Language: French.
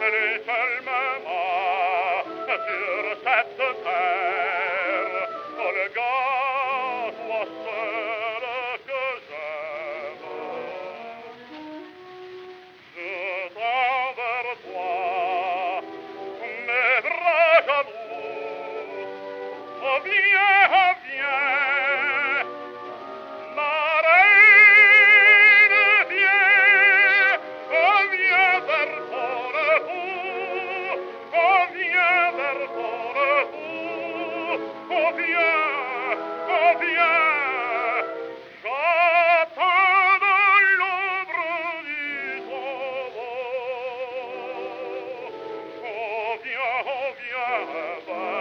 les seuls moments sur cette terre, le gars, toi seul que j'aime. Je tends vers toi mes bras jaloux. Oh viens, viens, ma reine, viens, oh viens vers ton époux, oh viens vers ton époux, oh viens, j'attends dans l'ombre du tombeau, oh viens,